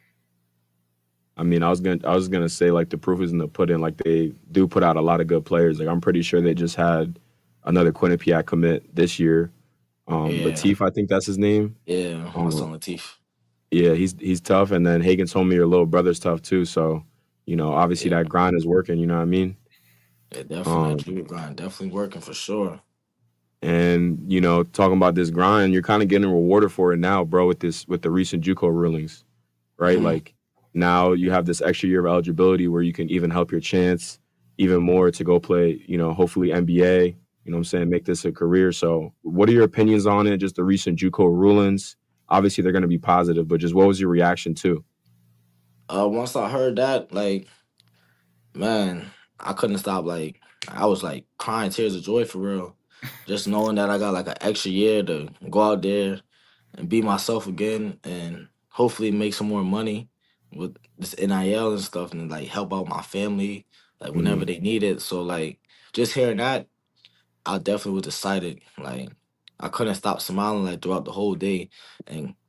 I mean, I was gonna, I was gonna say like the proof is in the pudding. Like they do put out a lot of good players. Like I'm pretty sure they just had another Quinnipiac commit this year. Um, yeah, Latif, I think that's his name. yeah, my Um, son Latif. yeah, he's he's tough. And then Hagen told me your little brother's tough too. So, you know, obviously Yeah, that grind is working. You know what I mean? yeah, definitely that Um, junior grind definitely working for sure. and you know, talking about this grind, you're kind of getting rewarded for it now, bro. With this, with the recent JUCO rulings, right? Hmm. Like now you have this extra year of eligibility where you can even help your chance even more to go play, you know, hopefully N B A, you know what I'm saying, make this a career. So what are your opinions on it? Just the recent JUCO rulings. Obviously they're going to be positive, but just what was your reaction to? Uh, once I heard that, like man, I couldn't stop. Like I was like crying tears of joy for real, just knowing that I got like an extra year to go out there and be myself again, and hopefully make some more money with this N I L and stuff, and like help out my family like whenever Mm, they need it. So like just hearing that, I definitely was excited. Like I couldn't stop smiling like throughout the whole day, and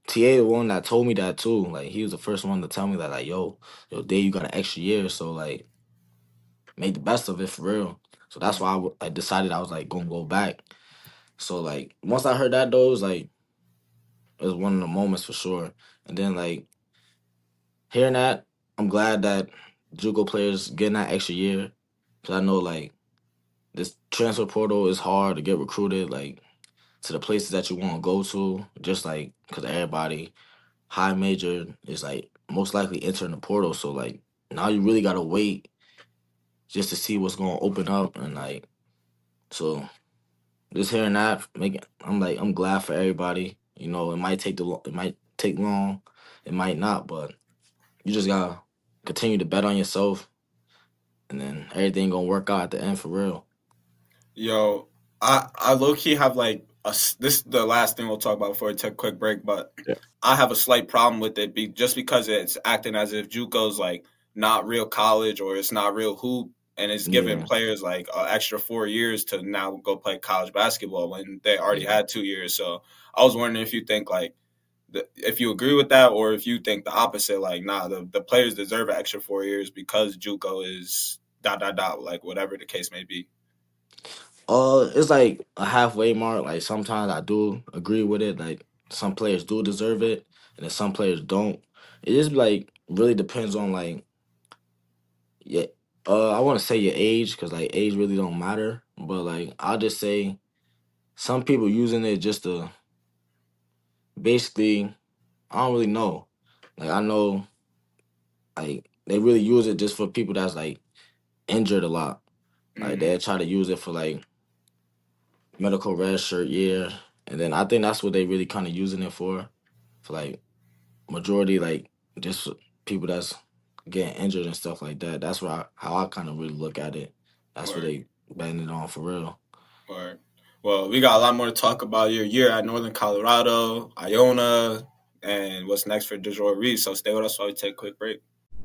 T A the one that told me that too. Like he was the first one to tell me that like, yo, yo, Dave, you got an extra year, so like make the best of it for real. So that's why I, w- I decided I was like gonna go back. So like once I heard that though, it was like it was one of the moments for sure. And then like hearing that, I'm glad that JUCO players getting that extra year because I know like this transfer portal is hard to get recruited like to the places that you want to go to. Just like because everybody high major is like most likely entering the portal. So like now you really gotta wait just to see what's gonna open up and like so just hearing that making I'm like I'm glad for everybody. You know, it might take the lo- it might take long, it might not, but you just gotta continue to bet on yourself and then everything gonna work out at the end for real. Yo, I I low key have like a s- this is the last thing we'll talk about before we take a quick break, but Yeah. I have a slight problem with it be, just because it's acting as if JUCO's like not real college or it's not real hoop, and it's giving Yeah, players like an extra four years to now go play college basketball when they already yeah. had two years. So I was wondering if you think like the, if you agree with that or if you think the opposite, like nah, the, the players deserve an extra four years because JUCO is dot dot dot, like whatever the case may be. Uh, it's like a halfway mark. Like sometimes I do agree with it. Like some players do deserve it, and then some players don't. It just like really depends on like yeah. Uh, I want to say your age because like age really don't matter. But like I'll just say some people using it just to basically I don't really know. Like I know like they really use it just for people that's like injured a lot. Like Mm-hmm. they try to use it for like medical red shirt year, and then I think that's what they really kind of using it for. For like majority like just people that's getting injured and stuff like that. That's why I, how I kind of really look at it. That's what Or they betting it on for real. or well, we got a lot more to talk about your year at Northern Colorado, Iona, and what's next for DeJoy Reed. So stay with us while we take a quick break.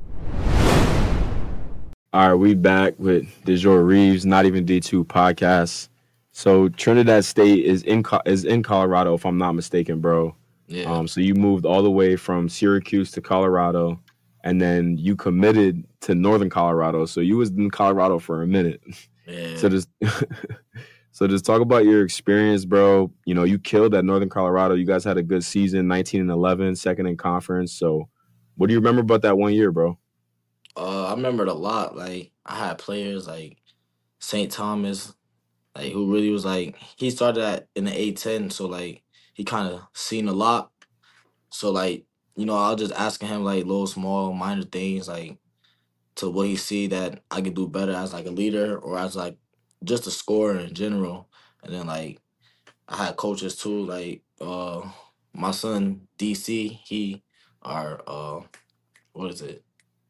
All right, we back with DeJoy Reeves, Not Even D two podcast. So Trinidad State is in Co- is in Colorado, if I'm not mistaken, bro. Yeah, Um, so you moved all the way from Syracuse to Colorado, and then you committed to Northern Colorado. So you was in Colorado for a minute. So yeah. just so just talk about your experience, bro. You know, you killed at Northern Colorado. You guys had a good season, nineteen and eleven, second in conference. So what do you remember about that one year, bro? Uh, I remembered a lot. Like I had players like Saint Thomas, like who really was like he started at in the A ten, so like he kind of seen a lot. So like you know, I was just asking him like little small minor things like to what he see that I could do better as like a leader or as like just a scorer in general. And then like I had coaches too, like uh my son D C, he our uh what is it?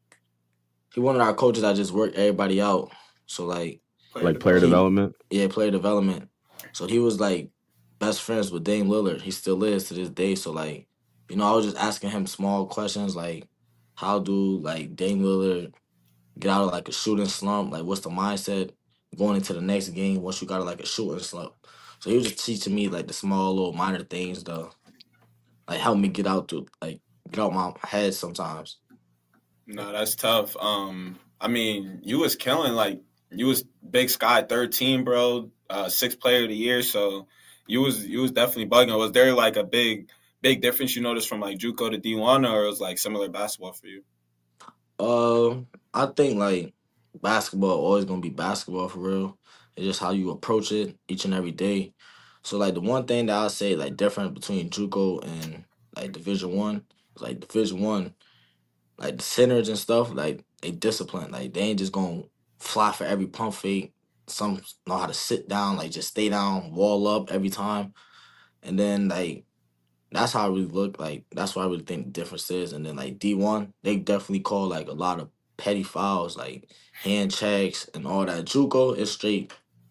He one of our coaches that just worked everybody out. So like Player Like player development. he development? yeah, player development. So he was like best friends with Dame Lillard. He still is to this day. So like, you know, I was just asking him small questions like how do like Dame Lillard get out of like a shooting slump? Like, what's the mindset going into the next game once you got like a shooting slump? So he was just teaching me like the small little minor things to like help me get out to like get out my head sometimes. No, that's tough. Um, I mean, you was killing like you was Big Sky third team, bro. Uh, sixth player of the year. So you was you was definitely bugging. Was there like a big big difference you noticed from like JUCO to D one, or it was like similar basketball for you? Uh, I think like basketball always gonna be basketball for real. It's just how you approach it each and every day. So like the one thing that I say like different between JUCO and like Division One is like Division One like the centers and stuff, like they disciplined. Like they ain't just gonna fly for every pump fake. Some know how to sit down, like just stay down, wall up every time. And then like that's how I really look. Like that's what I really think the difference is. And then like D one, they definitely call like a lot of petty fouls, like hand checks and all that. JUCO is straight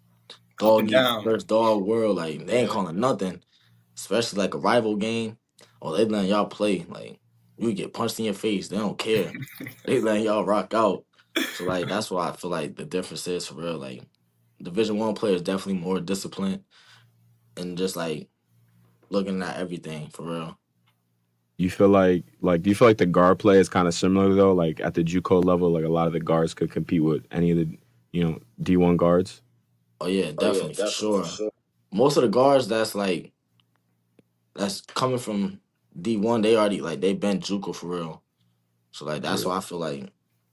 Up and dog eat down. first dog world. Like they ain't Yeah. calling nothing, especially like a rival game. Or they letting y'all play. Like you get punched in your face, they don't care. They letting y'all rock out. So like that's why I feel like the difference is for real. Like Division One players definitely more disciplined and just like looking at everything for real. you feel like like do you feel like the guard play is kind of similar though? Like at the JUCO level, like a lot of the guards could compete with any of the you know D one guards. Oh yeah, definitely for sure. Most of the guards that's like that's coming from D one, they already like they been JUCO for real. So like that's Yeah. why I feel like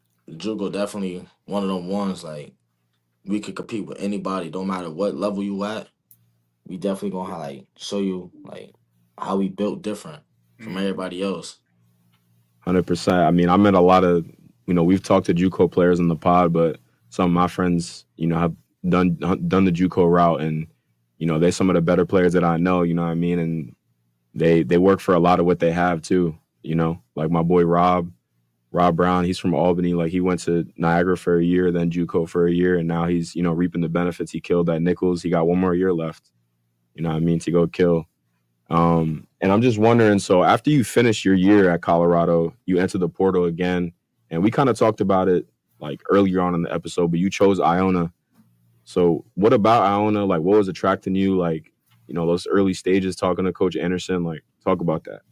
JUCO definitely one of them ones like we could compete with anybody, no matter what level you at. We definitely gonna like show you like how we built different from Mm. everybody else. Hundred percent. I mean, I met a lot of you know we've talked to JUCO players in the pod, but some of my friends you know have done done the JUCO route, and you know they're some of the better players that I know. You know what I mean, and they they work for a lot of what they have too. You know, like my boy Rob. Rob Brown, he's from Albany. Like he went to Niagara for a year, then JUCO for a year, and now he's you know reaping the benefits. He killed at Nichols. He got one more year left. You know what I mean, to go kill. Um, and I'm just wondering. So after you finish your year at Colorado, you enter the portal again, and we kind of talked about it like earlier on in the episode. But you chose Iona. So what about Iona? Like, what was attracting you? Like, you know, those early stages talking to Coach Anderson. Like, talk about that.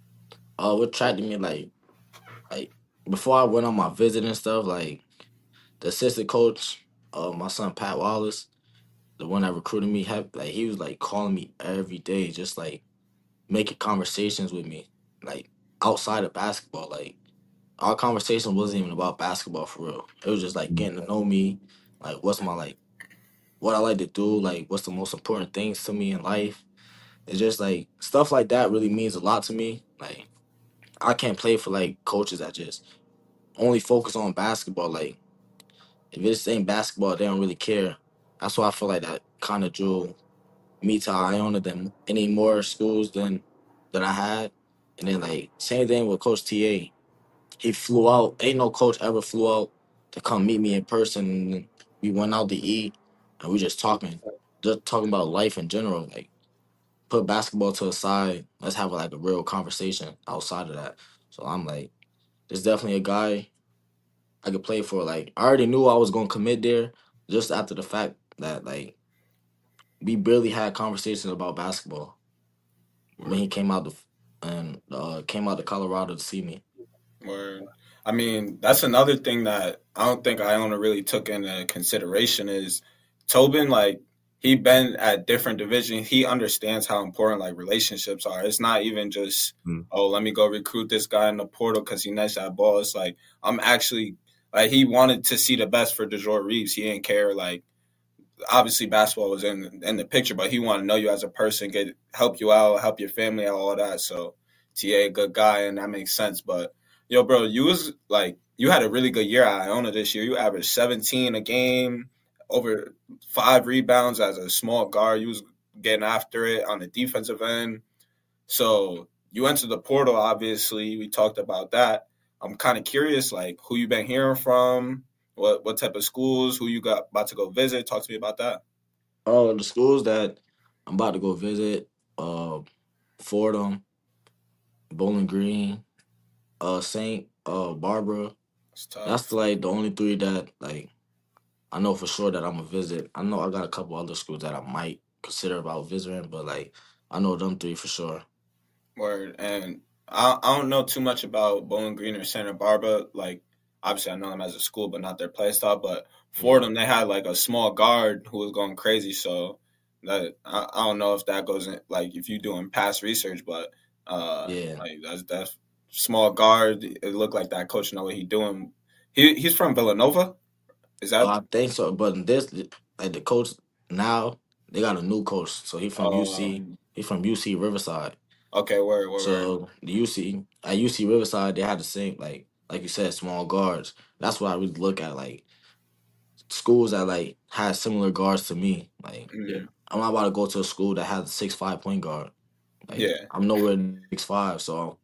Uh, what attracted me like like before I went on my visit and stuff, like the assistant coach, uh, my son Pat Wallace, the one that recruited me, had like he was like calling me every day, just like making conversations with me, like outside of basketball. Like our conversation wasn't even about basketball for real. It was just like getting to know me, like what's my like what I like to do, like what's the most important things to me in life. It's just like stuff like that really means a lot to me. Like I can't play for like coaches that just only focus on basketball. Like if it's ain't basketball, they don't really care. That's why I feel like that kind of drew me to Iona than any more schools than that I had. And then like same thing with Coach T A. He flew out. Ain't no coach ever flew out to come meet me in person. And we went out to eat and we just talking, just talking about life in general. Like put basketball to the side. Let's have like a real conversation outside of that. So I'm like, there's definitely a guy I could play for. Like I already knew I was gonna commit there just after the fact that like we barely had conversations about basketball when he came out to and uh, came out to Colorado to see me. Word. I mean, that's another thing that I don't think Iona really took into consideration is Tobin, like, he been at different divisions. He understands how important, like, relationships are. It's not even just, Mm. oh, let me go recruit this guy in the portal because he nice at ball. It's like, I'm actually, like, he wanted to see the best for DeJour Reeves. He didn't care, like, obviously basketball was in in the picture, but he wanted to know you as a person, get help you out, help your family out, all that. So T A, good guy, and that makes sense. But yo, bro, you was like you had a really good year at Iona this year. You averaged seventeen a game, over five rebounds as a small guard. You was getting after it on the defensive end. So you entered the portal. Obviously, we talked about that. I'm kind of curious, like who you been hearing from, what what type of schools, who you got about to go visit. Talk to me about that. Oh, the schools that I'm about to go visit, uh, Fordham, Bowling Green, uh, Saint, uh, Barbara. It's That's tough. like the only three that like I know for sure that I'm gonna visit. I know I got a couple other schools that I might consider about visiting, but like I know them three for sure. Word. And I, I don't know too much about Bowling Green or Santa Barbara. Like, obviously, I know them as a school, but not their play style. But for Yeah. them, they had like a small guard who was going crazy. So that I, I don't know if that goes in, like, if you're doing past research, but uh, Yeah. like that's that's small guard. It looked like that coach know what he doing. He he's from Villanova. Is that? Uh, I think so. But in this like the coach now, they got a new coach. So he from Uh, U C. He from U C Riverside. okay. Word. Word. Word. So the U C at U C Riverside, they had the same like like you said, small guards. That's what I really look at, like schools that like had similar guards to me. Like Mm, I'm not about to go to a school that has a six five point guard. Like yeah. I'm nowhere near six five, so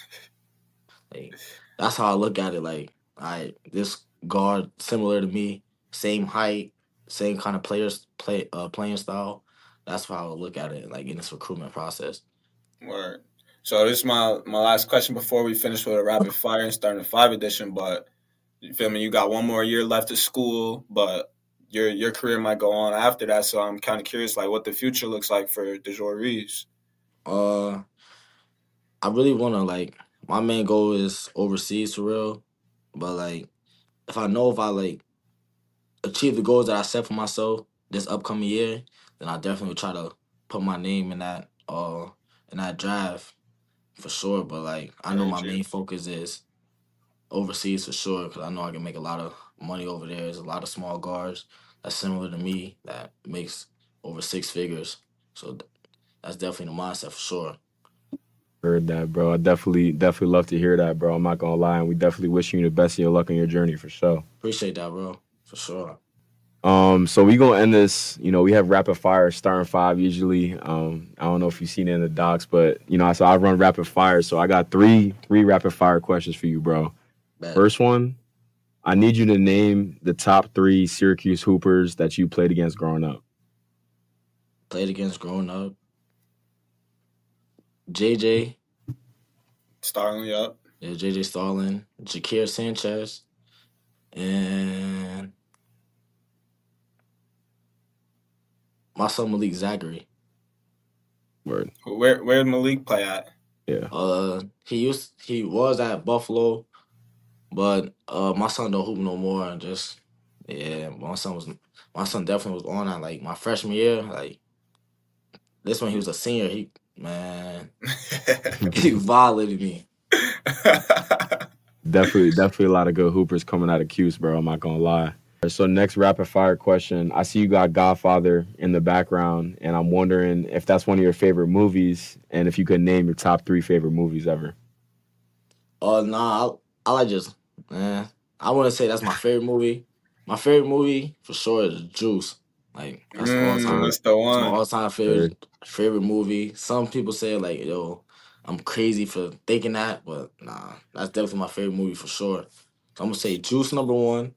like that's how I look at it. Like I this guard similar to me, same height, same kind of players play uh playing style. That's how I would look at it, like in this recruitment process. Word. So this is my my last question before we finish with a rapid fire and starting the five edition. But you feel me? You got one more year left of school, but your your career might go on after that. So I'm kind of curious, like what the future looks like for DeJour Reeves. Uh I really wanna like my main goal is overseas for real. But like if I know if I like achieve the goals that I set for myself this upcoming year, then I definitely would try to put my name in that uh in that drive for sure. But like I know Very my true. main focus is overseas for sure because I know I can make a lot of money over there. There's a lot of small guards that's similar to me that makes over six figures. So th- that's definitely the mindset for sure. Heard that, bro. I definitely, definitely love to hear that, bro. I'm not gonna lie, and we definitely wish you the best of your luck on your journey for sure. Appreciate that, bro. For sure. Um, so we gonna end this. You know, we have rapid fire starting five usually. Um, I don't know if you've seen it in the docs, but you know, so I run rapid fire. So I got three, three rapid fire questions for you, bro. Bet. First one, I need you to name the top three Syracuse Hoopers that you played against growing up. Played against growing up. J J. Starling up. Yeah, J J Starling. Jakir Sanchez. And my son Malik Zachary. Word. Where where did Malik play at? Yeah. Uh he used he was at Buffalo, but uh my son don't hoop no more and just yeah, my son was my son definitely was on at like my freshman year. Like this when he was a senior, he man, he violated me. Definitely, definitely a lot of good hoopers coming out of Cuse, bro. I'm not gonna lie. So next rapid fire question. I see you got Godfather in the background, and I'm wondering if that's one of your favorite movies, and if you could name your top three favorite movies ever. Uh nah, I, I like just man, I wouldn't say that's my favorite movie. My favorite movie for sure is Juice. Like that's all mm, time. that's the It's my one. all time Word. favorite favorite movie. Some people say like yo, I'm crazy for thinking that, but nah, that's definitely my favorite movie for sure. So I'm gonna say Juice number one.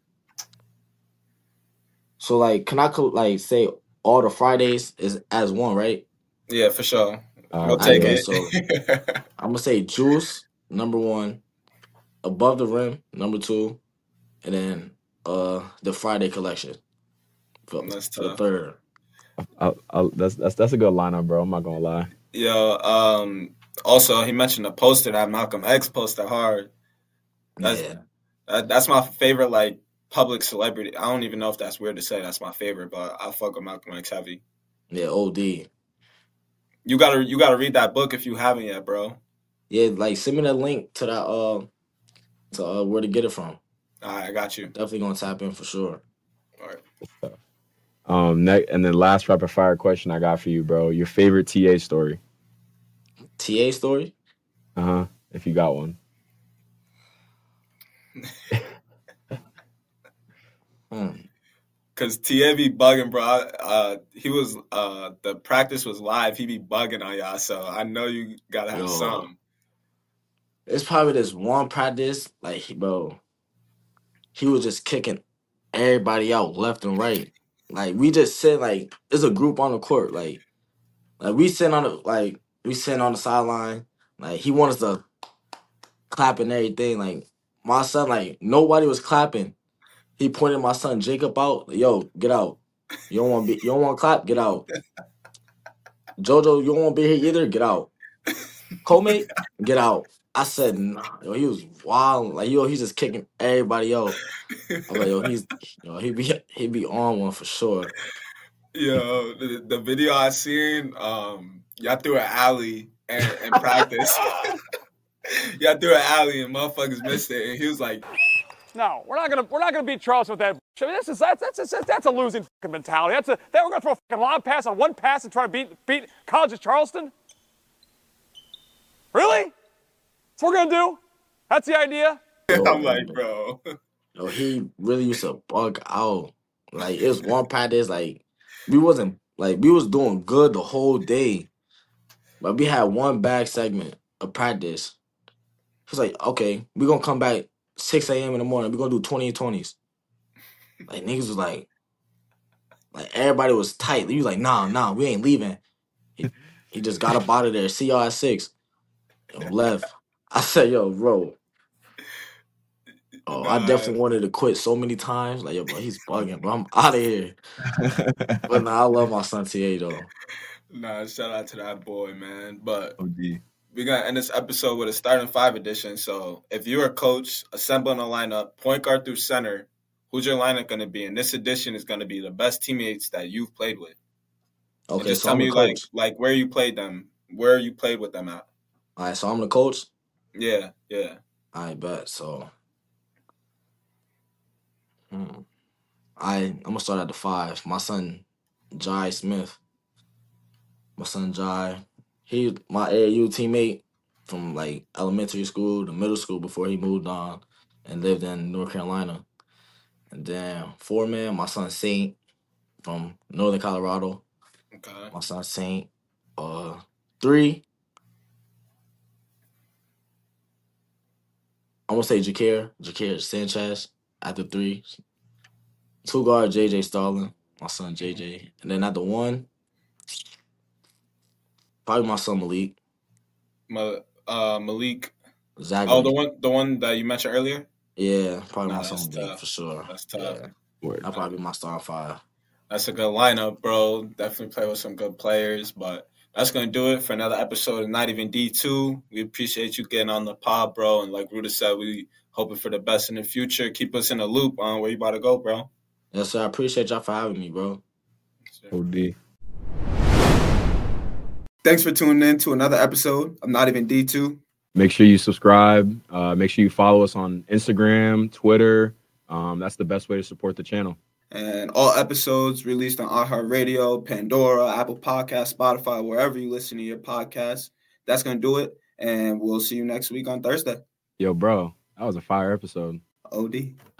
So like, can I co- like say all the Fridays is as one, right? Yeah, for sure. Uh, We'll I take bet. yeah. So it. I'm gonna say Juice number one, Above the Rim number two, and then uh the Friday collection for, That's for tough. third. I'll, I'll, that's that's that's a good lineup, bro. I'm not gonna lie. Yo, um, also he mentioned the poster that Malcolm X posted hard. That's Yeah, that, that's my favorite like public celebrity. I don't even know if that's weird to say that's my favorite, but I fuck with Malcolm X heavy. yeah, O D. You gotta you gotta read that book if you haven't yet, bro. Yeah, like send me that link to that uh to uh, where to get it from. All right, I got you. Definitely gonna tap in for sure. All right. Um, next, and then last rapid fire question I got for you, bro. Your favorite T A story? T A story. Uh huh. If you got one. Hmm. Cause T A be bugging, bro. Uh, he was uh the practice was live. He be bugging on y'all, so I know you gotta have Yo, some. it's probably this one practice. Like, he- bro, he was just kicking everybody out left and right. Like we just sit like there's a group on the court. Like like we sit on the like we sitting on the sideline. Like he wanted us to clap and everything. Like my son, like nobody was clapping. He pointed my son Jacob out. Like, yo, get out. You don't want to be. You don't want to clap. Get out. Jojo, you don't want to be here either. Get out. Co-mate, get out. I said, nah. Yo, he was wild. Like yo, he's just kicking everybody out. I'm like, yo, he's yo, he be he be on one for sure. Yo, the, the video I seen, um, y'all threw an alley and, and practice. Y'all threw an alley and motherfuckers missed it, and he was like, No, we're not gonna we're not gonna beat Charleston with that. I mean, this is that's that's that's, that's a losing fucking mentality. That's a that we're gonna throw a fucking lob pass on one pass and try to beat beat College of Charleston. Really? That's what we're gonna do? That's the idea? I'm like, bro. Yo, he really used to bug out. Like it was one practice, like we wasn't like we was doing good the whole day. But we had one bad segment of practice. He was like, okay, we're gonna come back six a m in the morning, we're gonna do twenty and twenties. Like niggas was like like everybody was tight. He was like, nah, nah, we ain't leaving. He, he just got up out of there. See y'all at six. And left. I said, yo, bro. Oh, I Nah, definitely wanted to quit so many times. Like, yo, bro, he's bugging, bro. I'm out of here. But nah, I love my son T A though. nah, shout out to that boy, man. But O D. we're gonna end this episode with a starting five edition. So if you're a coach assembling a lineup, point guard through center, who's your lineup gonna be? And this edition is gonna be the best teammates that you've played with. Okay, and just so tell I'm me the like coach. like where you played them, where you played with them at. All right, so I'm the coach. Yeah, yeah. I bet. So, hmm. I I'm gonna start at the five. My son, Jai Smith. My son Jai, he my A A U teammate from like elementary school to middle school before he moved on and lived in North Carolina. And then four man, my son Saint from Northern Colorado. Okay. My son Saint. Uh, three. I'm gonna say Jakir, Jakir Sanchez at the three. Two guard J J Starling, my son J J, and then at the one, probably my son Malik Ma- uh, Malik. Zachary. Oh, the one, the one that you mentioned earlier. Yeah, probably Nah, my son that's Malik tough. for sure. That's tough. Yeah, Word. that'll probably be my starting five. That's a good lineup, bro. Definitely play with some good players. But that's going to do it for another episode of Not Even D two. We appreciate you getting on the pod, bro. And like Ruda said, we hoping for the best in the future. Keep us in the loop on where you about to go, bro. Yes, sir. I appreciate y'all for having me, bro. O D. Thanks for tuning in to another episode of Not Even D two. Make sure you subscribe. Uh, make sure you follow us on Instagram, Twitter. Um, that's the best way to support the channel. And all episodes released on iHeartRadio, Pandora, Apple Podcasts, Spotify, wherever you listen to your podcasts. That's going to do it. And we'll see you next week on Thursday. Yo, bro, that was a fire episode. O D.